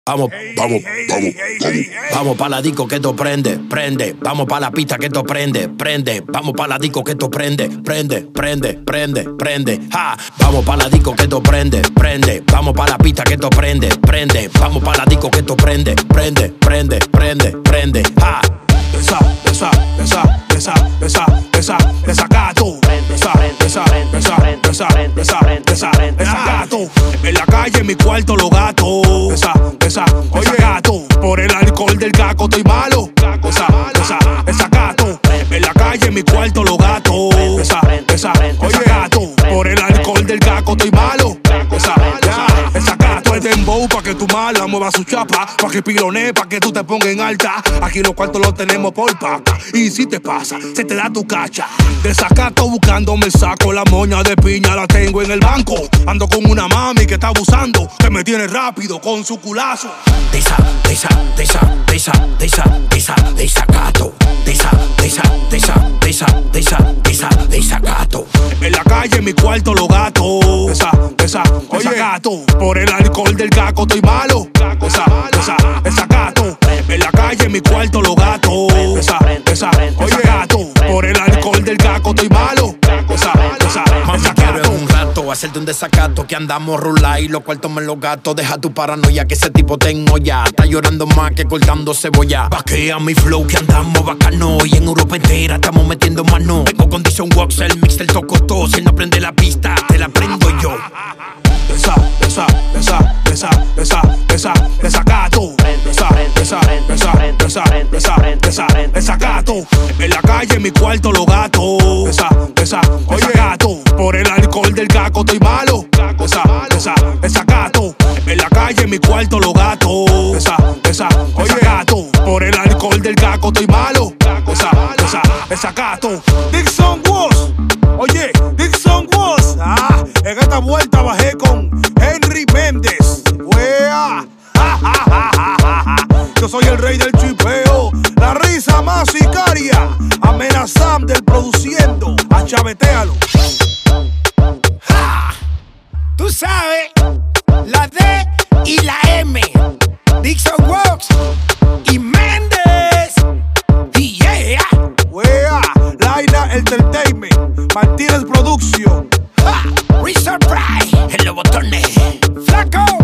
Vamos, vamos, vamos, vamos. Vamos pa' la disco que esto prende, prende. Vamos pa' la pista que esto prende, prende. Vamos pa' la disco que esto prende, prende, prende, prende, prende. Ja. Vamos pa' la disco que esto prende, prende. Vamos pa' la pista que esto prende, prende. Vamos pa' la disco que esto prende, prende, prende, prende, prende. Ja. Desacato. Desacato. En la calle, en mi cuarto, los gatos. Oye, gato. Por el alcohol del caco estoy malo. Desacato. En la calle, en mi cuarto, los gatos. Oye, gato. Por el alcohol del caco estoy malo. Desacato. El dembow pa' que tu mala mueva su chapa, pa' que pilonee, pa' que tú te pongas en alta. Aquí los cuartos los tenemos por paca. Y si te pasa, se te da tu cacha. Desacato buscando me saco la moña de piña, la tengo en el banco. Ando con una mami que está abusando, que me tiene rápido con su culazo. Desacato. Desacato. En la calle, en mi cuarto, los gatos. Oye, gato. Por el alcohol del caco estoy malo. Desacato. En la calle, en mi cuarto, los gatos. Oye, gato. Por el alcohol del caco estoy malo. Mami, quiero en un rato hacerte un desacato, que andamos rula y los cuartos me los gato. Deja tu paranoia, que ese tipo tengo ya. Está llorando más que cortando cebolla. Vaquea mi flow, que andamos bacano. Y en Europa entera estamos metiendo mano. Tengo condición wax, el mix del tocotó. Si no prende la pista, te la prendo yo. Desacato. Desacato. En la calle, en mi cuarto, los gatos. Oye, gato. Por el alcohol del caco estoy malo. Desacato. En la calle, en mi cuarto, los gatos. Oye, gato. Por el alcohol del caco estoy malo. Desacato. Dixon Woz. Oye, Dixon Woz. En esta vuelta bajé con Henry Méndez. ¡Wea! Yo soy el rey del chipeo, la risa más sicaria. Amenazam del produciendo, achavetealo. Tú sabes, la D y la M. Dixon Woz y Méndez. Y yeah. Wea, Laina Entertainment, Martínez Production. Resort Pride, en los botones. Flaco.